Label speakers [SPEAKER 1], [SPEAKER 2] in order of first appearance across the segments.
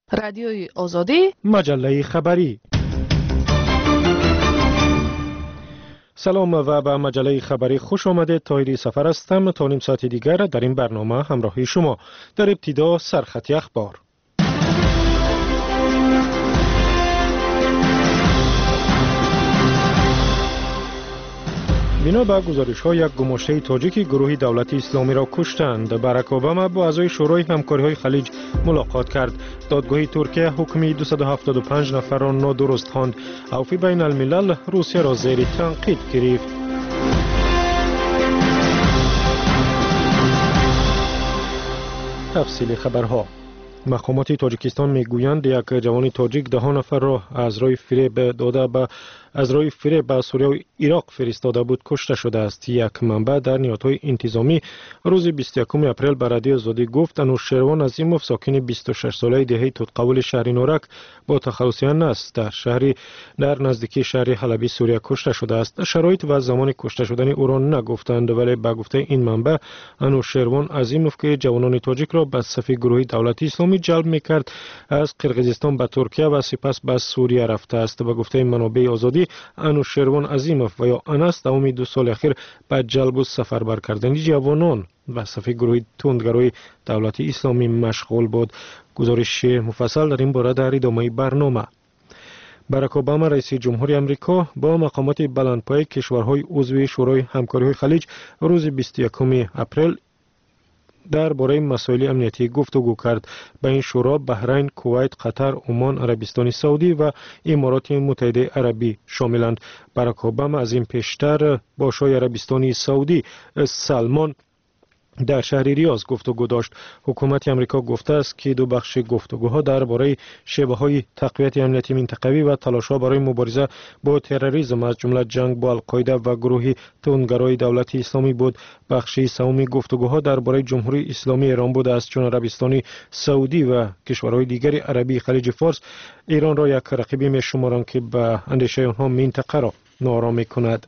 [SPEAKER 1] رادیوی آزادی،
[SPEAKER 2] مجله خبری. سلام و به مجله خبری خوش آمده. طاهری سفر هستم. تا نیم ساعت دیگر در این برنامه همراهی شما. در ابتدا سرخط اخبار. بنا به گزارش‌ها یک گماشته تاجیک گروه دولت اسلامی را کشتند. باراک اوباما با اعضای شورای همکاری‌های خلیج ملاقات کرد. دادگاه ترکیه حکم 275 نفر را نادرست خواند. عفو بین الملل روسیه را زیر تنقید گرفت. تفصیل خبرها. مقامات تاجیکستان میگویند یک جوان تاجیک 10 نفر را از راه فریب به سوریه و عراق فرستاده بود کشته شده است. یک منبع در نهادهای انتظامی روز 21 اپریل به رادیو آزادی گفت انوشیروان عظیموف ساکن 26 ساله دهه توتقول شهر نورک با تخلصیان است در نزدیکی شهر حلبی سوریه کشته شده است. شرایط و زمان کشته شدن او را نگفتند، ولی به گفته این منبع انوشیروان عظیموف که جوانان تاجیک را به صف گروه دولت اسلامی جلب میکرد از قرقیزستان به ترکیه و سپس به سوریه رفته است. به گفته منابع آزادی انوشیروان عظیموف و یا انس دوام 2 سال اخیر به جلب و سفربر کردن جوانان و صف گروه تندگرای دولت اسلامی مشغول بود. گزارش مفصل در این باره در ادامه برنامه. باراک اوباما رئیس جمهوری آمریکا با مقامات بلندپایه کشورهای عضو شورای همکاری‌های خلیج روز 21 اپریل درباره مسائل امنیتی گفتگو کرد. به این شورا بحرین، کویت، قطر، عمان، عربستان سعودی و امارات متحده عربی شاملند. باراک اوباما از این پیشتر با شاه عربستان سعودی سلمان در شهر ریاض گفتگو داشت. حکومت آمریکا گفته است که دو بخش گفتگوها درباره شیوه‌های تقویت امنیتی منطقوی و تلاش‌ها برای مبارزه با تروریسم از جمله جنگ با القاعده و گروه تندگرای دولت اسلامی بود. بخش سوم گفتگوها درباره جمهوری اسلامی ایران بود است، چون عربستان سعودی و کشورهای دیگر عربی خلیج فارس ایران را یک رقیب می‌شمارند که به اندیشه آنها منطقه را ناآرام می‌کند.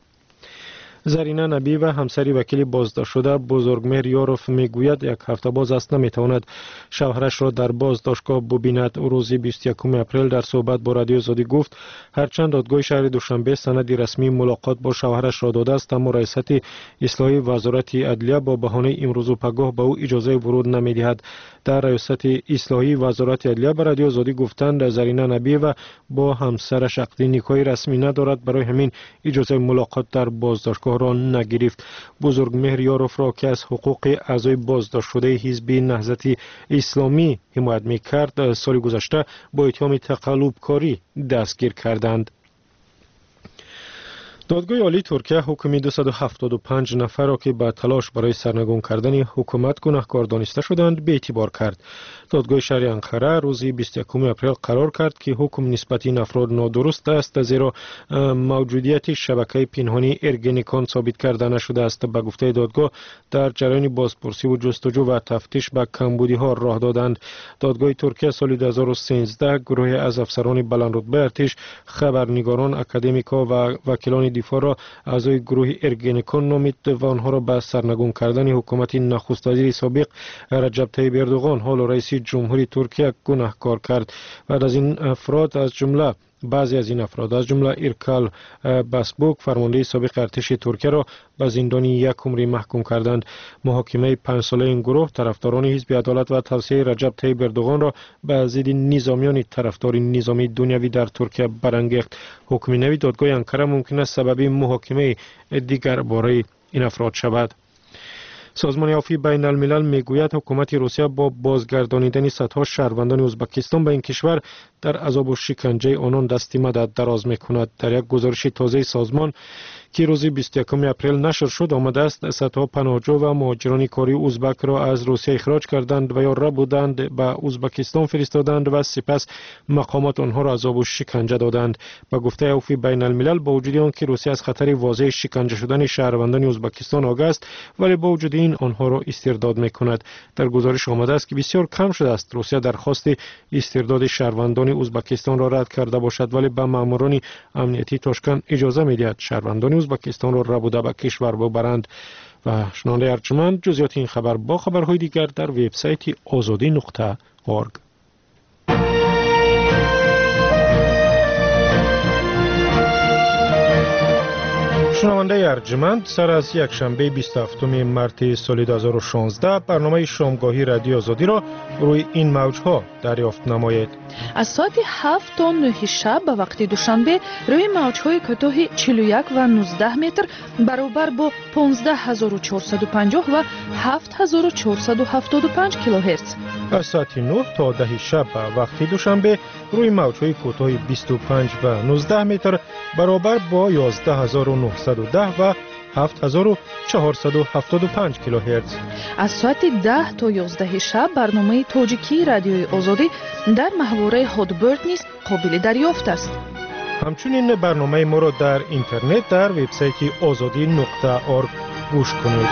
[SPEAKER 2] زرینه نبی و همسری وکیل بازداشت شده بزرگمهر یاروف میگوید یک هفته باز است نمیتواند شوهرش را در بازداشتگاه ببیند. او روز 21 اپریل در صحبت با رادیو آزادی گفت هرچند دادگاه شهر دوشنبه سند رسمی ملاقات با شوهرش را داده است، اما رئیست اصلاحی وزارت عدلیه با بهانه امروز و پگاه به او اجازه ورود نمیدهد. در ریاست اصلاحی وزارت عدلیه به رادیو آزادی گفتند زرینه نبی و با همسرش عقد نکاح رسمی ندارد، برای همین اجازه ملاقات در بازداشتگاه را نگرفت. بزرگمهر یاروف را که از حقوق اعضای بازداشت شده حزب نهضت اسلامی حمایت می‌کرد سال گذشته با اتهام تقلب کاری دستگیر کردند. دادگاه عالی ترکیه حکم 275 نفر را که به تلاش برای سرنگون کردن حکومت گناهکار دانسته شدند به اعتبار کرد. دادگاه شهر انقره روز 21 اپریل قرار کرد که حکم نسبت این افراد نادرست است، زیرا موجودیت شبکه پنهانی ارگنیکان ثابت کرده نشده است. به گفته دادگاه در جریان بازپرسی و جستجو و تفتیش به کمبودی ها راه دادند. دادگاه ترکیه سال 2013 گروه از افسران بلندرتبه ارتش، خبرنگاران، اکادمیکا و وکیلان دفاع را اعضای گروه ارگنیکان نامید و آنها را به سرنگون کردن حکومت نخست وزیر سابق رجب طیب اردوغان حال رئیس جمهوری ترکیه گناهکار کرد. بعد از این افراد بعضی از این افراد از جمله ایرکال باسبوک فرمانده سابق ارتش ترکیه را به زندان 1 عمر محکوم کردند. محاکمه 5 ساله این گروه طرفداران حزب عدالت و توسعه رجب طیب اردوغان را به ضد نظامیان طرفدار نظامی دنیوی در ترکیه برانگیخت. حکم نوی دادگاه انقره ممکن است سبب محاکمه دیگر باره این افراد شود. سازمان عفو بین الملل میگوید حکومت روسیه با بازگردانیدن صدها شهروندان ازبکستان به این کشور در عذاب و شکنجه آنان دست مدد دراز میکند. در یک گزارش تازه سازمان که روز 21 اپریل نشر شد آمده است صدها پناهجو و مهاجران کاری ازبک را از روسیه اخراج کردند و یا ربودند به ازبکستان فرستادند و سپس مقامات آنها را عذاب و شکنجه دادند. به گفته عفو بین الملل با وجود آنکه روسیه از خطر واضح شکنجه شدن شهروندان ازبکستان آگاه است، ولی با وجود این آنها را استرداد میکند. در گزارش آمده است که بسیار کم شده است روسیه درخواست استرداد شهروندان ازبکستان را رد کرده باشد، ولی به ماموران امنیتی تاشکند اجازه میدهد شهروندان ازبکستان را ربوده به کشور ببرند. و شنونده ارجمند جزئیات این خبر با خبرهای دیگر در وبسایت azadi.org. شنونده ارجمند، سر از یک شنبه 27 مارس سال 2016 برنامه شامگاهی رادیو آزادی را روی این موجها دریافت نمایید.
[SPEAKER 1] از ساعت 7 تا 9 شب به وقت دوشنبه روی موجهای کوتاه 41 و 19 متر برابر با 15450 و 7475 کیلوهرتز.
[SPEAKER 2] از ساعت 9 تا 10 شب به وقت دوشنبه روی موجهای کوتاه 25 و 19 متر برابر با 11910 و 7475 کیلوهرتز.
[SPEAKER 1] از ساعت 10 تا 11 شب برنامه تاجیکی رادیوی آزادی در محوره هادبرد نیز قابل دریافت است.
[SPEAKER 2] همچنین برنامه ما را در اینترنت در وبسایت azadi.org گوش کنید.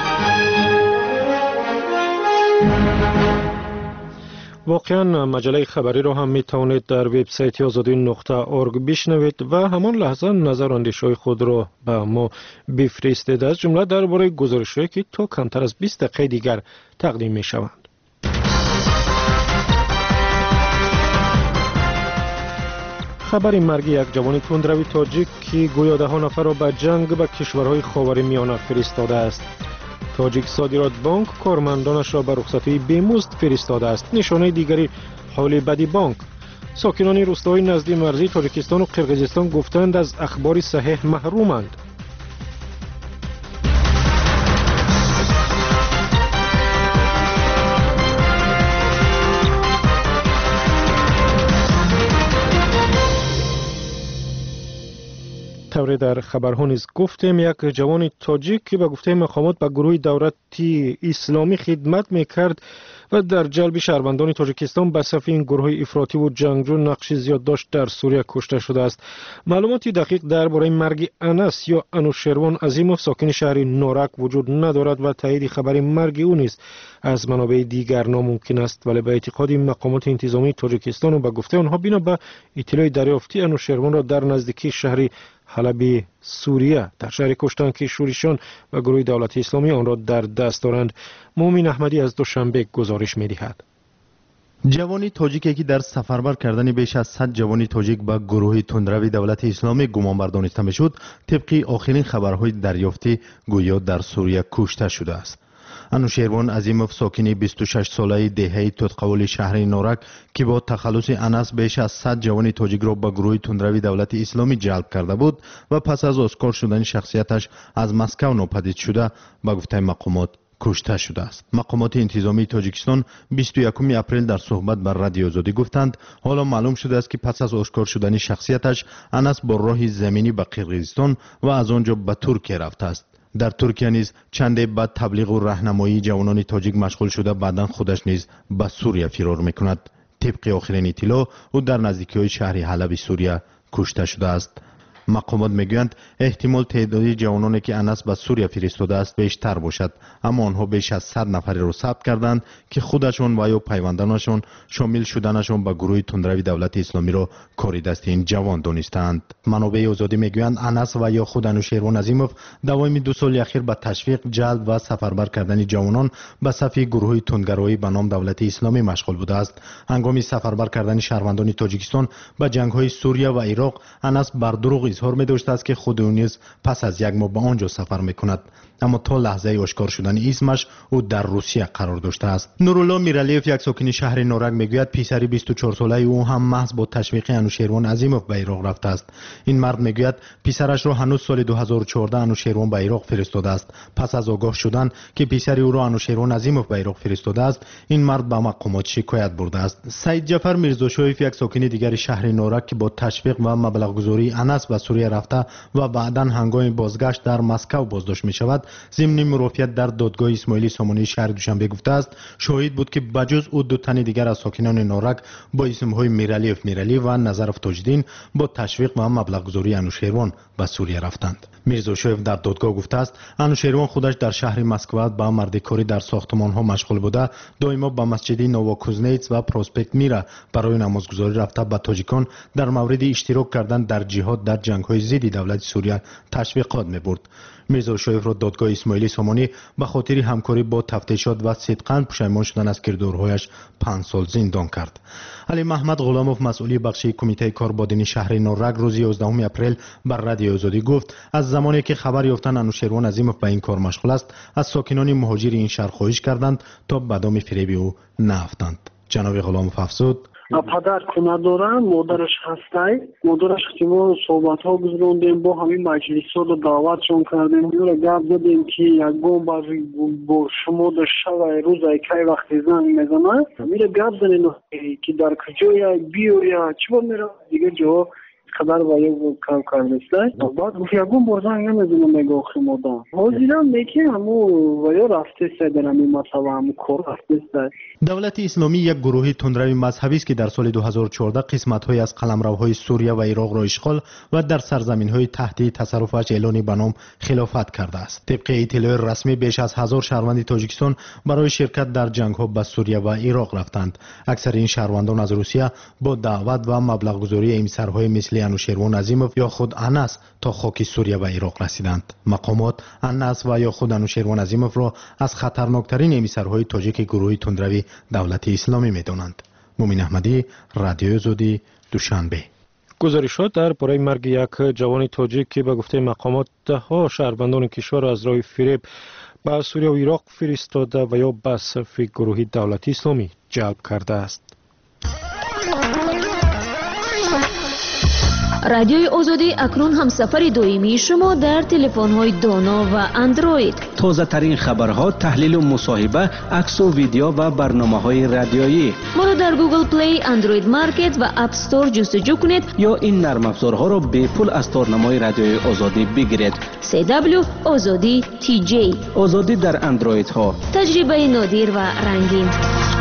[SPEAKER 2] واقعا مجله خبری را هم می توانید در وبسایت azadi.org بشنوید و همان لحظه نظر و اندیشه‌های خود را به ما بفرستید، از جمله درباره گزارش‌هایی که تا کمتر از 20 دقیقه دیگر تقدیم می شوند. خبر مرگ یک جوان تندروی تاجیک که گویا ده نفر را به جنگ به کشورهای خاورمیانه فرستاده است. تاجیک صادرات بانک کارمندانش را به رخصتی بیمزد فرستاده است. نشانه دیگری حال بدی بانک. ساکنان روستاهای نزدیک مرزی تاجیکستان و قرقیزستان گفتند از اخبار صحیح محرومند. طوری در خبرها نیز گفتیم یک جوان تاجیک که به گفته مقامات به گروه دولتی اسلامی خدمت میکرد و در جلب شهروندان تاجیکستان به صف این گروه افراطی و جنگجو نقش زیاد داشت در سوریه کشته شده است. معلومات دقیق درباره مرگ انس یا انوشیروان عظیموف ساکن شهر نورک وجود ندارد و تایید خبر مرگ او نیز از منابع دیگر ناممکن است، ولی به اعتقاد مقامات انتظامی تاجیکستان و به گفته آنها بنا به اطلاع دریافتی انوشیروان را در نزدیکی شهر حلب سوریه در شهر کشتن که شورشیان و گروه دولت اسلامی آن را در دست دارند. مومن احمدی از دوشنبه گزارش می‌دهد.
[SPEAKER 3] جوانی تاجیکی که در سفربر کردن بیش از 100 جوانی تاجیک به گروه تندروی دولت اسلامی گمانبر دانسته می‌شد، طبق آخرین خبرهای دریافتی گویا در سوریه کشته شده است. انوشیروان عظیموف ساکن 26 ساله دهه تودقول شهر نورک که با تخلص انس بیش از 100 جوان تاجیک را به گروه تندروی دولت اسلامی جلب کرده بود و پس از آشکار شدن شخصیتش از مسکو ناپدید شده به گفته مقامات کشته شده است. مقامات انتظامی تاجیکستان 21 اپریل در صحبت بر رادیو آزادی گفتند حالا معلوم شده است که پس از آشکار شدن شخصیتش انس با راه زمینی به قرقیزستان و از آنجا به ترکیه رفته است. در ترکیه نیز چندی بعد تبلیغ و راهنمایی جوانان تاجیک مشغول شده بعداً خودش نیز به سوریه فرار میکند. طبق آخرین اطلاع او در نزدیکی شهر حلب سوریه کشته شده است. مقامات میگویند احتمال تعدادی جوانانی که انس به سوریه فرستاده است بیشتر باشد، اما آنها بیش از 100 نفر را ثبت کردند که خودشان و یا پیوندانشان شامل شدنشان به گروه تندروی دولت اسلامی را کار دست این جوان دانستند. منابع آزادی میگویند انس و یا خود انوشیروان عظیموف دوام 2 سال اخیر به تشویق، جلب و سفربر کردن جوانان به صف گروه تندگرایی به نام دولت اسلامی مشغول بوده است. هنگام سفربر کردن شهروندان تاجیکستان به جنگ‌های سوریه و عراق، انس بر دروغ اظهار می داشته است که خود او نیز پس از یک ماه به آنجا سفر می کند، اما تا لحظه آشکار شدن اسمش او در روسیه قرار داشته است. نورالله میرالیف یک ساکن شهر نورک میگوید پسری 24 ساله او هم محض با تشویق انوشیروان عظیموف به عراق رفته است. این مرد میگوید پسرش را هنوز سال 2014 انوشیروان به عراق فرستاده است. پس از آگاه شدن که پسری او را انوشیروان عظیموف به عراق فرستاده است، این مرد به مقامات شکایت برده است. سید جعفر میرزاشایف یک ساکن دیگر شهر نورک که با تشویق و مبلغ گذاری انس به سوریه رفته و بعداً هنگام بازگشت در مسکو بازداشت می شود، ضمن مرافعت در دادگاه اسماعیلی سامانی شهر دوشنبه گفته است شاهد بود که بجز او 2 تن دیگر از ساکنان نورک با اسمهای میرالی و نظرف تاجدین با تشویق و مبلغ گذاری انوشیروان به سوریه رفتند. میرزاشایف در دادگاه گفته است انوشیروان خودش در شهر مسکو با مردکاری در ساختمان‌ها مشغول بوده، دائما به مسجد نوواکوزنیتس و پروسپکت میره برای نمازگزاری رفته به تاجیکان در مورد اشتراک کردن در جهاد در جنگ‌های ضد دولت سوریه تشویقات می‌برد. میرزا شایف را دادگاه اسماعیلی سامانی به خاطر همکاری با تفتیشات و صدقاً پشیمان شدن از کردارهایش 5 سال زندان کرد. علی محمد غلاموف مسئول بخش کمیته کاربادین شهر نورگ روز 11 اپریل بر رادیو آزادی گفت از زمانی که خبر یافتند انوشیروان عظیموف به این کار مشغول است از ساکنان مهاجر این شهر خواهش کردند تا به دام فریب او نیفتند. جناب غلاموف افزود
[SPEAKER 4] پدر خونه داره، مادرش هسته، مادرش اختیمال صحبت ها گذروندیم، با همین مجلس ها رو دعوتشون کردیم، میره گفت زدیم که یک گام با شما در شب روز که وقتی زنگ میزنه میره گفت زنیم که در کجای بیو یا چی با میره دیگه جا خبر با یک کم کردسته بعد یکون برزنگ نمیزنم میگه آخی مادم حاضرم میگه همو ویا رفته سه در همی مطلب همو کار رفته سه.
[SPEAKER 3] دولت اسلامی یک گروه تندروی مذهبی است که در سال 2014 قسمت‌های از قلمروهای سوریه و عراق را اشغال و در سرزمین‌های تحت تصرفش اعلان به نام خلافت کرده است. طبق اطلاع رسمی بیش از 1000 شهروند تاجیکستان برای شرکت در جنگ‌ها به سوریه و عراق رفتند. اکثر این شهروندان از روسیه با دعوت و مبلغ‌گذاری امسرهای مثل انوشیروان عظیموف یا خود انس تا خاک سوریه و عراق رسیدند. مقامات انس و یا خود انوشیروان عظیموف را از خطرناکترین امیسرهای تاجیک گروه تندروی دولت اسلامی می‌دانند. مومن احمدی، رادیو آزادی، دوشنبه.
[SPEAKER 2] گزارشات در باره مرگ یک جوان تاجیک که به گفته مقامات ده‌ها شهروندان کشور از راه فریب به سوریه و عراق فرستاده و یا به صف گروه دولت اسلامی جلب کرده است.
[SPEAKER 5] رادیوی آزادی اکنون هم سفر دائمی شما در تلفن‌های دانا و اندروید.
[SPEAKER 6] تازه ترین خبرها، تحلیل و مصاحبه، عکس و ویدیو و برنامه‌های رادیویی.
[SPEAKER 5] ما را در گوگل پلی، اندروید مارکت و اپ استور جستجو کنید
[SPEAKER 6] یا این نرم افزارها را به پول از تارنمای رادیوی آزادی بگیرید.
[SPEAKER 5] CW آزادی TJ.
[SPEAKER 6] آزادی در اندروید ها.
[SPEAKER 5] تجربه نادر و رنگین.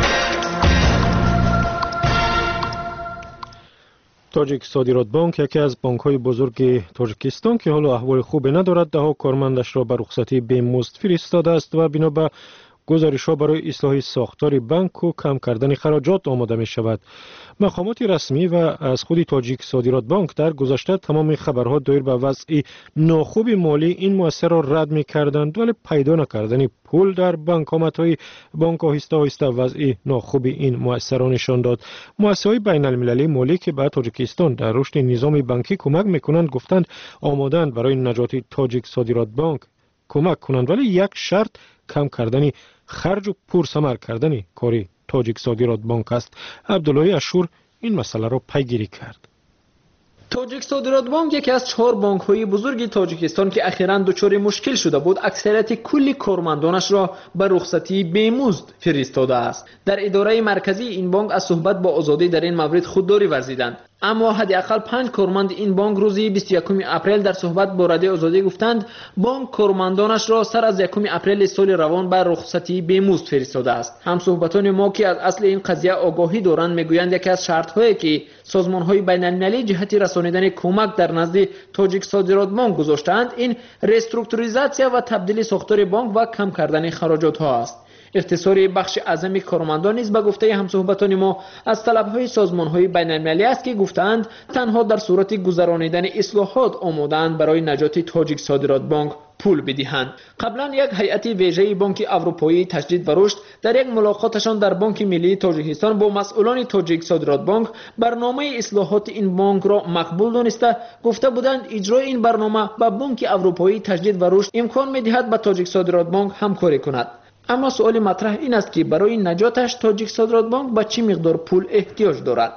[SPEAKER 2] تاجیک صادرات بانک یکی از بانک‌های بزرگ تاجیکستان که حالا احوال خوبی ندارد ده‌ها کارمندش را به رخصتی بی‌مزد فرستاده است و بنا به گزارش‌ها برای اصلاح ساختار بانک و کم کردن خراجات آماده می‌شود. مقامات رسمی و از خود تاجیک صادرات بانک در گذشته تمام خبرها دایر به وضع ناخوب مالی این مؤسسه را رد می‌کردند ولی پیدا نکردن پول در بانک‌های بانک آهسته وضع ناخوب این مؤسسه را نشان داد. مؤسسه‌های بین‌المللی مالی که به تاجیکستان در رشد نظام بانکی کمک می‌کنند گفتند آماده‌اند برای نجات تاجیک صادرات بانک کمک کنند ولی یک شرط کم کردن خرج و پرثمر کردن کاری تاجیک صادرات بانک است. عبدالله اشور این مسئله را پیگیری کرد.
[SPEAKER 7] تاجیک صادرات بانک یکی از 4 بانک‌های بزرگ تاجیکستان که اخیراً دچار مشکل شده بود اکثریت کل کارمندانش را به رخصتی بی‌مزد فرستاده است. در اداره مرکزی این بانک از صحبت با آزادی در این مورد خودداری ورزیدند. اما حداقل 5 کارمند این بانک روز 21 اپریل در صحبت با رادیو آزادی گفتند بانک کارمندانش را سر از 1 اپریل سال روان بر رخصتی بی‌مزد فرستاده است. همصحبتان ما که از اصل این قضیه آگاهی دارند میگویند یکی از شرط‌هایی که سازمان‌های بین‌المللی جهت رسانیدن کمک در نزد تاجیک صادرات بانک گذاشتند این رسترکتوریزاسیا و تبدیل ساختار بانک و کم کردن خراجات‌ها است. اختصاری بخش اعظم کارمندان نیز به گفته همصحبتان ما از طلب‌های سازمان‌های بین‌المللی است که گفتند تنها در صورت گذرانیدن اصلاحات آماده‌اند برای نجات تاجیک صادرات بانک پول بدهند. قبلا یک هیئت ویژه بانک اروپایی تجدید و رشد در یک ملاقاتشان در بانک ملی تاجیکستان با مسئولان تاجیک صادرات بانک برنامه اصلاحات این بانک را مقبول دانسته گفته بودند اجرای این برنامه با بانک اروپایی تجدید و رشد امکان می‌دهد با تاجیک صادرات بانک همکاری کند. اما سوال مطرح این است که برای نجاتش تاجیک صادرات بانک به چه مقدار پول احتیاج دارد.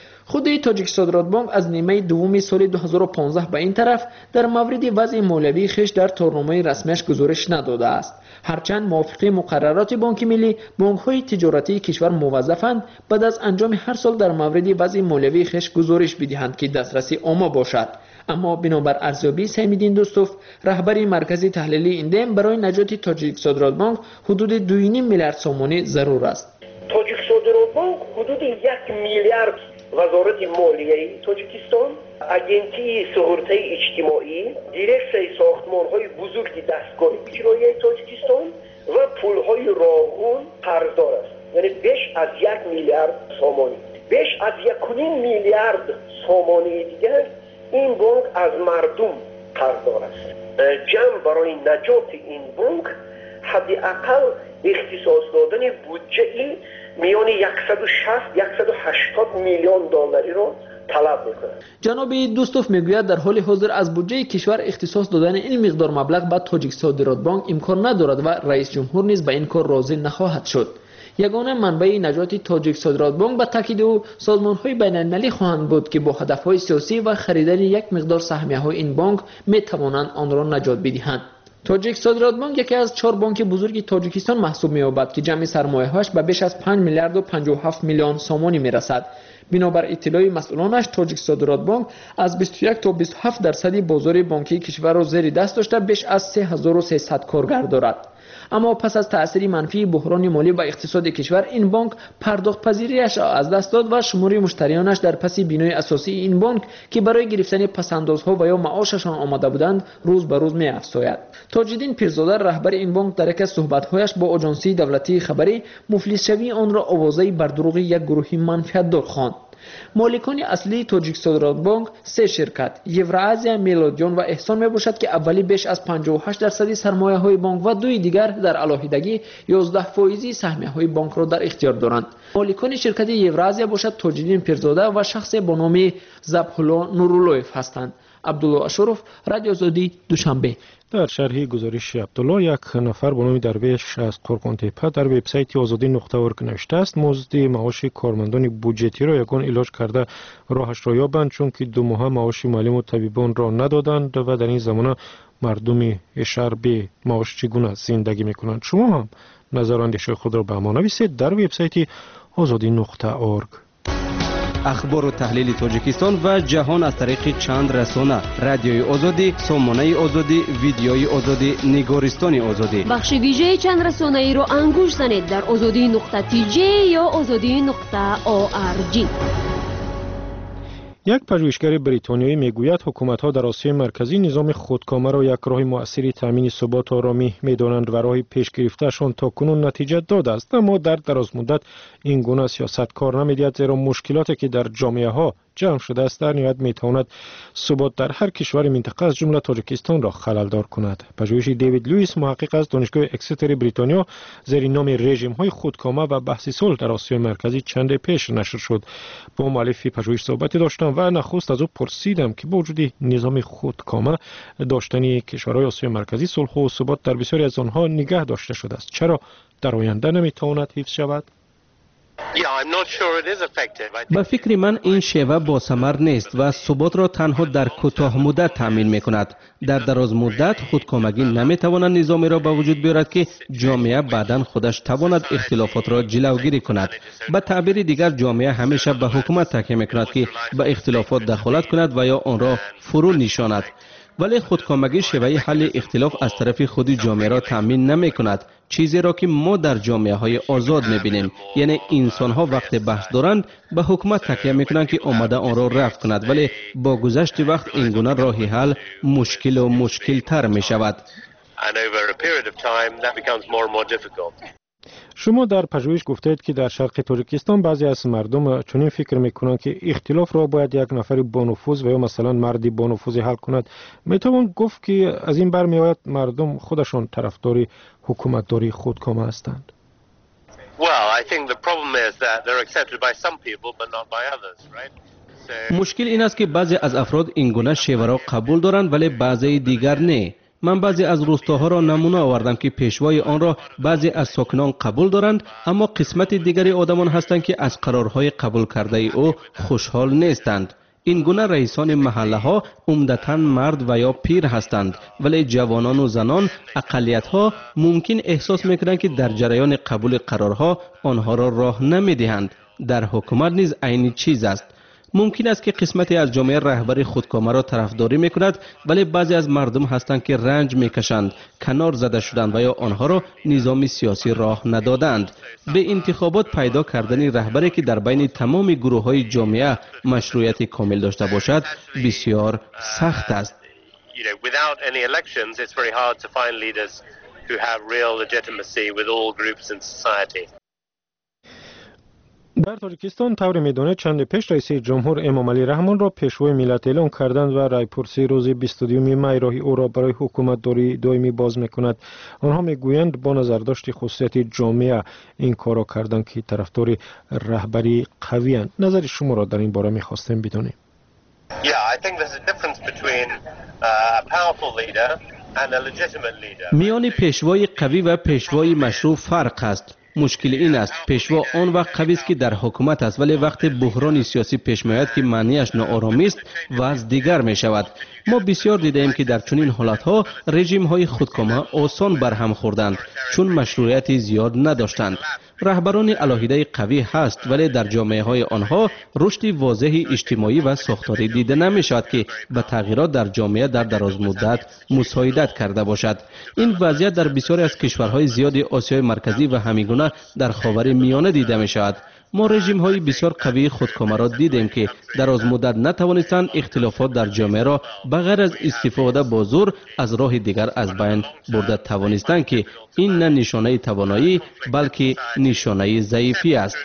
[SPEAKER 7] خود تاجیک صادرات بانک از نیمه دوم سال 2015 به این طرف در مورد وضع مالیوی خویش در تورنمه رسمیش گزارش نداده است. هرچند موافق مقررات بانک ملی بانک‌های تجارتی کشور موظفند بعد از انجام هر سال در مورد وضع مالیوی خویش گزارش بدهند که دسترسی عام باشد. اما بنابر ارزیابی سیم‌الدین دوستوف رهبر مرکز تحلیلی این دم برای نجات تاجیک صادرات بانک حدود 2.5 میلیارد سومانی ضرور است.
[SPEAKER 8] تاجیک صادرات بانک حدود 1 میلیارد وزارت مالیه تاجیکستان، اجنسی سهولت اجتماعی، دیرکسه ساختمان‌های بزرگ دستگاه اجرایی تاجیکستان و پول‌های راهون قرضدار است. یعنی بیش از 1 میلیارد سومانی. بیش از 1.5 میلیارد سومانی دیگر این بانک از مردم قرضدار است. جمع برای نجات این بانک حداقل اختصاص دادن بودجه میان 160-180 میلیون دلاری رو طلب میکنه.
[SPEAKER 7] جناب دوستوف میگوید در حال حاضر از بودجه کشور اختصاص دادن این مقدار مبلغ به تاجیک صادرات بانک امکان ندارد و رئیس جمهور نیز به این کار راضی نخواهد شد. یگانه منبع نجات تاجیک صادرات بانک به تاکید او سازمان‌های بین‌المللی خواهند بود که با هدف‌های سیاسی و خریدن یک مقدار سهمیه‌های این بانک می‌توانند آن را نجات بدهند. تاجیک صادرات بانک یکی از 4 بانک بزرگ تاجیکستان محسوب می‌یابد که جمع سرمایه‌اش به بیش از 5 میلیارد و 57 میلیون سومانی می‌رسد. بنابر اطلاع مسئولانش تاجیک صادرات بانک از 21 تا 27% بازار بانکی کشور را زیر دست داشته بیش از 3300 کارگر دارد. اما پس از تأثیر منفی بحران مالی و اقتصاد کشور این بانک پرداخت پذیریش را از دست داد و شمار مشتریانش در پس بینای اساسی این بانک که برای گرفتن پسندازها و یا معاششان آمده بودند روز به روز می‌افزاید. تاج‌الدین پیرزاده رهبر این بانک در یک از صحبت‌هایش با آژانسی دولتی خبری مفلس شوی آن را آوازه بر دروغ یک گروه منفعت‌دار خواند. مالکان اصلی تاجیک صادرات بانک 3 شرکت یوراسیا، میلادیون و احسان میباشد که اولی بیش از 58% سرمایه های بانک و دوی دیگر در علاهیدگی 11% سهمیه های بانک را در اختیار دارند. مالکان شرکت یوراسیا باشد تاج‌الدین پیرزاده و شخص با نام ذبح‌الله نوراللهیف هستند. عبدالله اشرف، رادیو آزادی، دوشنبه.
[SPEAKER 2] در شرح گزارش عبدالله، یک نفر به نام درویش از قرقانتپه در وبسایت آزادی.org نوشته است مزد معاش کارمندان بودجتی را یگان علاج کرده راهش را یابند، چون که 2 ماه معاش معلم و طبیبان را ندادند و در این زمانه مردم شهر به معاش چگونه زندگی میکنند. شما هم نظر و اندیشه خود را به ما نویسید در وبسایت آزادی.org.
[SPEAKER 6] اخبار و تحلیل تاجیکستان و جهان از طریق چند رسانه: رادیوی آزادی، سامانه آزادی، ویدیوی آزادی، نگارستان آزادی.
[SPEAKER 5] بخش ویژه چند رسانه ای را انگوش زنید در آزادی.tj یا آزادی.org.
[SPEAKER 2] یک پژوهشگر بریتانیایی میگوید حکومت‌ها در آسیای مرکزی نظام خودکامه را یک راه مؤثر تامین ثبات و آرامی می‌دانند و راه پیش گرفته‌شان تاکنون نتیجه داده است، اما در دراز مدت این گونه سیاست کار نمی‌دهد، زیرا مشکلاتی که در جامعه‌ها جمع شده است در نهایت می‌تواند ثبات در هر کشور منطقه از جمله تاجیکستان را خلل‌دار کند. پژوهش دیوید لوئیس محقق از دانشگاه اکستر بریتانیا زیر نام رژیم‌های خودکامه و بحث صلح در آسیای مرکزی چند پیش نشر شد. با مؤلف پژوهش صحبت داشتم و نخست از او پرسیدم که با وجود نظام خودکامه داشتن کشورهای آسیای مرکزی صلح و ثبات در بسیاری از آنها نگه داشته شده است، چرا در آینده نمی‌تواند حفظ شود؟
[SPEAKER 6] به فکر من این شیوه با ثمر نیست و ثبات را تنها در کوتاه مدت تامین می‌کند. در دراز مدت خودکامگی نمی‌تواند نظامی را به وجود بیارد که جامعه بعداً خودش تواند اختلافات را جلوگیری کند. به تعبیر دیگر جامعه همیشه به حکومت تکیه می‌کند که به اختلافات دخالت کند و یا آن را فرو نشاند. ولی خودکامگی شیوه حل اختلاف از طرف خود جامعه را تامین نمی کند، چیزی را که ما در جامعه های آزاد می بینیم. یعنی انسان ها وقت بحث دارند به حکومت تکیه می کنند که آمده آن را رفع کند، ولی با گذشت وقت این گونه راه حل مشکل و مشکل تر می شود.
[SPEAKER 2] شما در پژوهش گفتید که در شرق تاجیکستان بعضی از مردم چنین فکر میکنند که اختلاف را باید یک نفر با نفوذ و یا مثلا مردی با نفوذ حل کند. میتوان گفت که از این برمیآید مردم خودشان طرفدار حکومتداری خودکامه هستند؟
[SPEAKER 6] مشکل این است که بعضی از افراد این گونه شیوه را قبول دارند ولی بعضی دیگر نه. من بعضی از روستاها را نمونه آوردم که پیشوای آن را بعضی از ساکنان قبول دارند، اما قسمت دیگری آدمان هستند که از قرارهای قبول کرده او خوشحال نیستند. این گونه رئیسان محله ها عمدتاً مرد و یا پیر هستند، ولی جوانان و زنان اقلیت ها ممکن احساس میکنند که در جریان قبول قرارها آنها را راه نمیدهند. در حکومت نیز عین چیز است. ممکن است که قسمتی از جامعه رهبر خودکامه را طرفداری میکند، ولی بعضی از مردم هستند که رنج میکشند، کنار زده شدند و یا آنها را نظام سیاسی راه ندادند. به انتخابات پیدا کردن رهبری که در بین تمام گروه های جامعه مشروعیت کامل داشته باشد بسیار سخت است.
[SPEAKER 2] در تاجیکستان طور میدانید چند پیش رئیس جمهور امامعلی رحمان را پیشوای ملت اعلام کردند و رایپرسی روز 22 می راهی او را برای حکومت داری دائمی باز میکند. آنها میگویند با نظرداشت خصوصیت جامعه این کارا کردند که طرفدار رهبری قوی اند. نظر شما را در این باره میخواستیم بدانیم.
[SPEAKER 6] میان پیشوای قوی و پیشوای مشروع فرق است. مشکل این است پیشوا آن وقت قوی است که در حکومت است، ولی وقت بحران سیاسی پیش میآید که معنیش ناآرامی است و از دیگر می شود. ما بسیار دیدیم که در چنین حالتها رژیم های خودکامه آسان برهم خوردند چون مشروعیت زیاد نداشتند. رهبران علاهیده قوی هست ولی در جامعه های آنها رشد واضح اجتماعی و ساختاری دیده نمی شود که به تغییرات در جامعه در دراز مدت مساعدت کرده باشد. این وضعیت در بسیاری از کشورهای زیاد آسیای مرکزی و همیگونه در خاور میانه دیده می شود. ما رژیم های بسیار قوی خودکامه را دیدیم که در از مدت نتوانستند اختلافات در جامعه را بغیر از استفاده با زور از راه دیگر از بین برده توانستند که این نه نشانه توانایی بلکه نشانه ضعیفی است.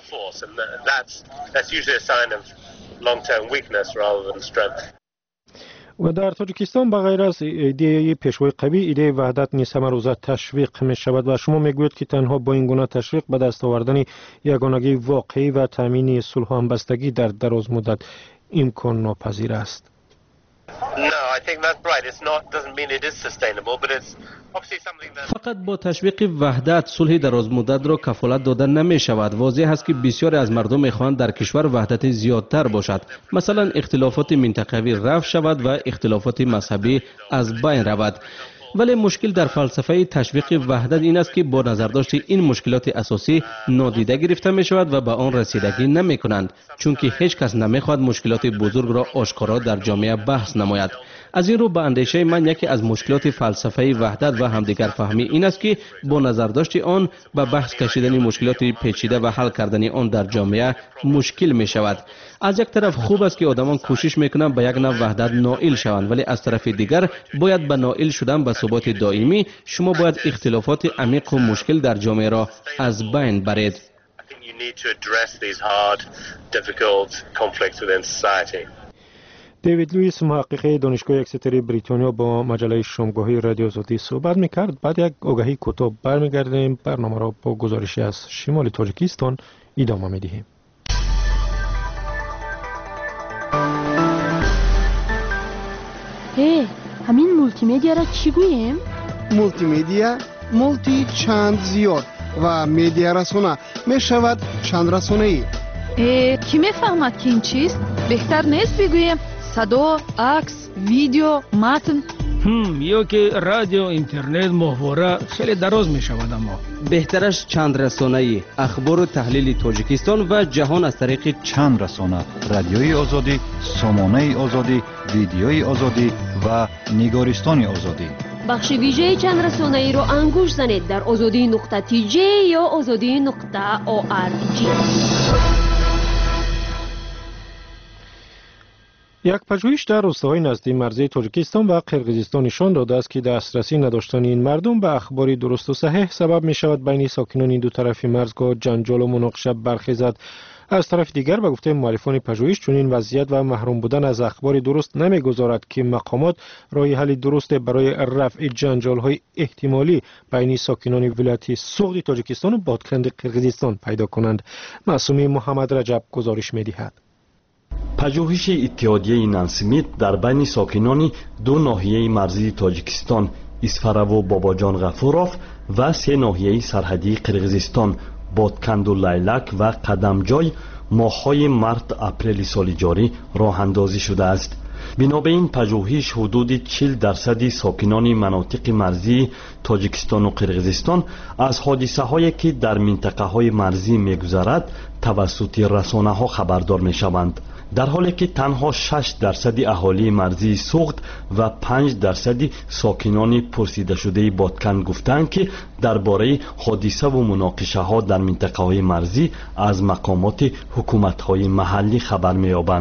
[SPEAKER 2] و در تاجیکستان بغیر از ایده پیشوای قوی، ایده وحدت نیز همه روزه تشویق می شود و شما میگویید که تنها با این گونه تشویق به دست آوردن یگانگی واقعی و تامین صلح و همبستگی در دراز مدت امکان ناپذیر است.
[SPEAKER 6] فقط با تشویق وحدت صلح دراز مدت را کفالت داده نمی شود. واضح است که بسیاری از مردم میخواهند در کشور وحدت زیادتر باشد، مثلا اختلافات منطقوی رفع شود و اختلافات مذهبی از بین رود. ولی مشکل در فلسفه تشویق وحدت این است که با نظرداشت این مشکلات اساسی نادیده گرفته می شود و به آن رسیدگی نمی کنند، چون که هیچ کس نمی خواهد مشکلات بزرگ را آشکارا در جامعه بحث نماید. از این رو به اندیشه من یکی از مشکلات فلسفه وحدت و همدیگر فهمی این است که با نظرداشت آن به بحث کشیدن مشکلات پیچیده و حل کردن آن در جامعه مشکل می شود. از یک طرف خوب است که آدمان کوشش میکنند به یک نوع وحدت نائل شوند، ولی از طرف دیگر باید به نائل شدن به ثبات دائمی شما باید اختلافات عمیق و مشکل در جامعه را از بین برید.
[SPEAKER 2] دیوید لوئیس محقق دانشگاه اکستری بریتانیا با مجله شامگاهی رادیو آزادی صحبت میکرد. بعد یک آگهی کوتاه برمیگردیم. برنامه را با گزارشی از شمال تاجیکستان ادامه میدهیم.
[SPEAKER 9] همین مولتی میدیا را چی گوییم؟
[SPEAKER 10] مولتی میدیا مولتی چند زیاد و میدیا رسانه می شود چند رسانه ای.
[SPEAKER 1] کی میفهمد که این چیست؟ بهتر نیست بگوییم صدا، عکس، ویدیو، متن؟
[SPEAKER 11] یا که رادیو، اینترنت، محوره خیلی دراز می شود. اما
[SPEAKER 6] بهترش چند رسانه ای، اخبار و تحلیل تاجیکستان و جهان از طریق
[SPEAKER 12] چند رسانه، رادیوی آزادی، سامانه آزادی، ویدیوی آزادی و نگارستان آزادی.
[SPEAKER 5] بخش ویژه چند رسانه ای رو انگوش زنید در azadi.tj یا azadi.org.
[SPEAKER 2] یک پژوهش در روستاهای نزدیک مرزی تاجیکستان و قرقیزستان نشان داده است که دسترسی نداشتن این مردم به اخبار درست و صحیح سبب می شود بین ساکنان این دو طرف مرزگاه جنجال و مناقشه برخیزد. از طرف دیگر به گفته مؤلفان پژوهش چنین وضعیت و محروم بودن از اخبار درست نمیگذارد که مقامات راه حل درست برای رفع جنجال‌های احتمالی بین ساکنان ولایت سوغد تاجیکستان و بادکنده قرقیزستان پیدا کنند. معصومی محمد رجب گزارش می‌دهد.
[SPEAKER 13] پژوهش اتحادیه نانسمیت در بین ساکنان دو ناحیه مرزی تاجیکستان اسفرو و باباجان غفوروف و سه ناحیه سرحدی قرقیزستان بادکند و لیلک و قدمجای ماه‌های مارت اپریل سال جاری راه اندازی شده است. بنا به این پژوهش حدود 40% ساکنان مناطق مرزی تاجیکستان و قرقیزستان از حادثه هایی که در منطقه های مرزی میگذرد توسط رسانه ها خبردار می شوند، در حالی که تنها 6% اهالی مرزی سوغد و 5% ساکنان پرسیده شده بادکن گفتند که درباره حادثه و مناقشه ها در منطقه های مرزی از مقامات حکومت های محلی خبر می یابند.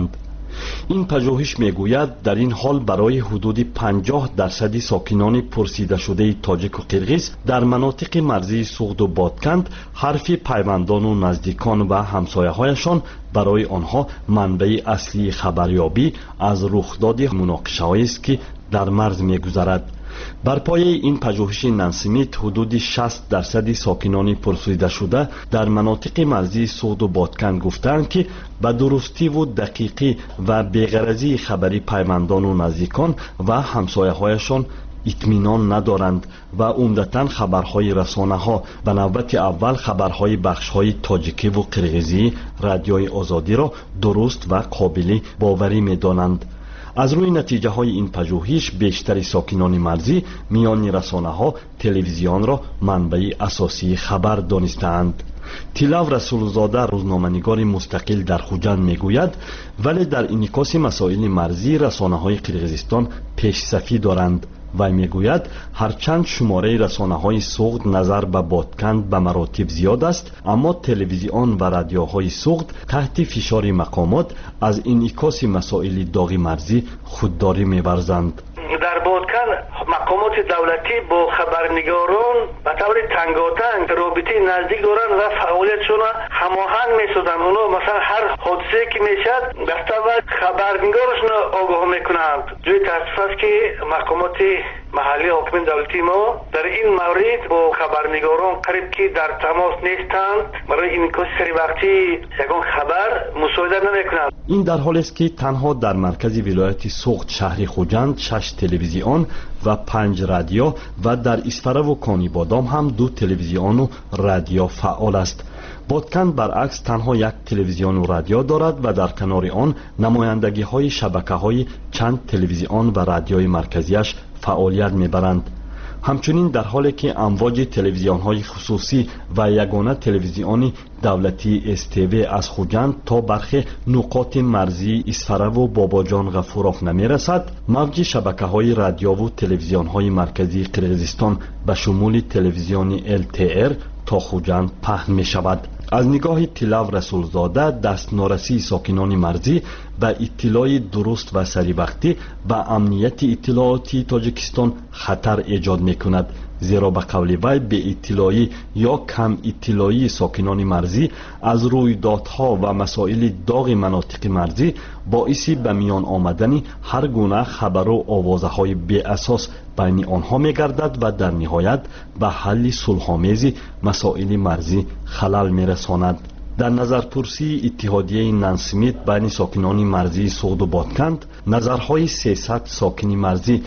[SPEAKER 13] این پژوهش میگوید در این حال برای حدود 50% ساکنان پرسیده شده تاجیک و قرغیز در مناطق مرزی سوغد و بادکند حرف پیوندان و نزدیکان و همسایه‌هایشان برای آنها منبع اصلی خبریابی از رخداد مناقشه‌هایی است که در مرز می‌گذرد. بر پایه این پژوهش نانسیمیت حدود 60% ساکنان پرسیده شده در مناطق مرزی سوغد و بادکند گفتند که به درستی و دقیقی و بی‌غرضی خبری پیوندان و نزدیکان و همسایه‌هایشان اطمینان ندارند و عمدتاً خبرهای رسانه‌ها به نوبت اول خبرهای بخش‌های تاجیکی و قرغیزی رادیوی آزادی را درست و قابل باوری می‌دانند. از روی نتیجه های این پژوهش بیشتر ساکنان مرزی میان رسانه ها تلویزیون را منبع اساسی خبر دانستند. تیلاو رسولزاده روزنامه‌نگار مستقل در خوجند میگوید ولی در انعکاس مسائل مرزی رسانه های قرغیزستان پیش‌صفی دارند. و میگوید هرچند شماره رسانه های سوغد نظر به بادکند به مراتب زیاد است، اما تلویزیون و رادیوهای سوغد تحت فشار مقامات از انعکاس مسائل داغ مرزی خودداری می‌ورزند.
[SPEAKER 8] در بادکند مقامات دولتی با خبرنگاران به طور تنگاتنگ رابطه نزدیک دارند و فعالیتشون هماهنگ می‌سازند. اونا مثلا هر حادثه که میشد دسته و خبرنگارشون آگاه میکنند. جای تاسف است که مقامات محلی حاکمان دولتی ما در این مورد با خبرنگاران قریب که در تماس نیستند، برای انعکاس سری وقتی یگان خبر مساعدت نمیکنند.
[SPEAKER 13] این در حالی است که تنها در مرکز ولایت سوغد شهر خوجند 6 تلویزیون و 5 رادیو و در اسفره و کانی بادام هم 2 تلویزیون و رادیو فعال است. بادکند برعکس تنها 1 تلویزیون و رادیو دارد و در کنار آن نمایندگی های شبکه های چند تلویزیون و رادیوی مرکزیش فعالیت میبرند. همچنین در حالی که امواج تلویزیون های خصوصی و یگانه تلویزیون دولتی استیوی از خوجند تا برخی نقاط مرزی اسفره و باباجان غفوروف نمیرسد، موج شبکه های رادیو و تلویزیون های مرکزی قرغیزستان به شمول تلویزیون LTR تا خوجند پهن می شود. از نگاه تیلاو رسولزاده دست نارسی ساکنان مرزی و اطلاع درست و سری وقتی و امنیت اطلاعاتی تاجیکستان خطر ایجاد می کند، زیرا به قول وی به اطلاعی یا کم اطلاعی ساکنان مرزی از رویدادها و مسائل داغ مناطق مرزی باعث به میان آمدن هر گونه خبر و آوازه های بی اساس بین آنها می گردد و در نهایت به حل صلح‌آمیز مسائل مرزی خلل می رساند. در نظرپرسی اتحادیه نانسیمیت بین ساکنان مرزی سوغد و بادکند، نظرهای 300 ساکن مرزی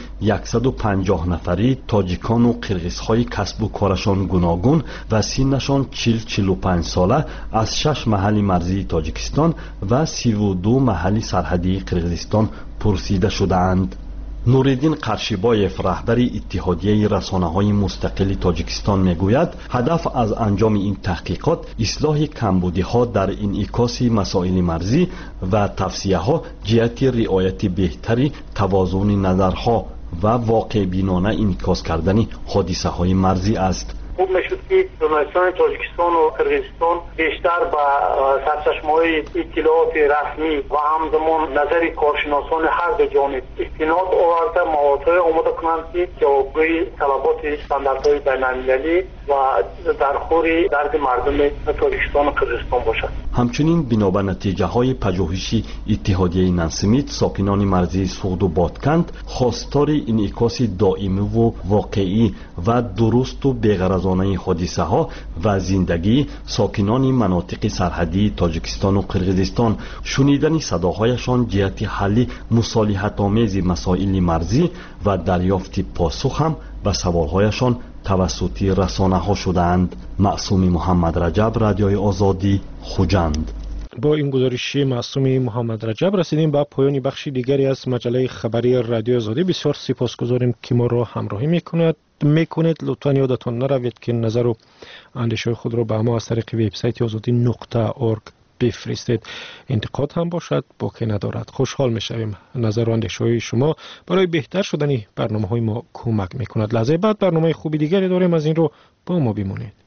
[SPEAKER 13] 150 نفری تاجیکان و قرغیزهای کسب و کارشان گوناگون و سنشان 40-45 ساله از 6 محل مرزی تاجیکستان و 32 محل سرحدی قرغیزستان پرسیده شده‌اند. نوریدین قرشیبایف رهبر اتحادیه رسانه‌های مستقل تاجیکستان میگوید هدف از انجام این تحقیقات اصلاح کمبودی‌ها در انعکاس مسائل مرزی و توصیه‌ها جهت رعایت بهتری توازن نظرها و واقع بینانه انعکاس کردن حادثه‌های مرزی است.
[SPEAKER 8] خوب میشد که جورنالیستان تاجیکستان و قرغیزستان بیشتر با سرچشمه‌های اطلاعات رسمی و همزمان نظر کارشناسان هر دو جانب استناد آورده موضوع آماده کنند که جوابگوی طلبات استانداردهای بین‌المللی و درخور درد مردم تاجیکستان و قرغیزستان باشد.
[SPEAKER 13] همچنین بنابر نتیجه های پژوهش اتحادیه نانسیمیت، ساکنان مرزی سوغد و بادکند خواستار انعکاس دائمی و واقعی و درست و بی‌غرضانه حادثه ها و زندگی ساکنان مناطق سرحدی تاجیکستان و قرغیزستان، شنیدن صداهایشان جهت حل مصالحت آمیز مسائل مرزی و دریافت پاسخ هم به سوالهایشان توسط رسانه ها شدند. معصوم محمد رجب، رادیوی آزادی، خوجند.
[SPEAKER 2] با این گزارش معصوم محمد رجب رسیدیم به پایان بخش دیگری از مجله خبری رادیو آزادی. بسیار سپاسگزاریم که ما را همراهی میکنید. لطفا یادتان نروید که نظر و اندیشه خود را به ما از طریق وبسایت azadi.org بفرستید. انتقاد هم باشد باکی ندارد. خوشحال میشویم. نظر و اندیشه شما برای بهتر شدن برنامه‌های ما کمک میکند. لحظه بعد برنامه خوبی دیگری داریم، از این رو با ما بمانید.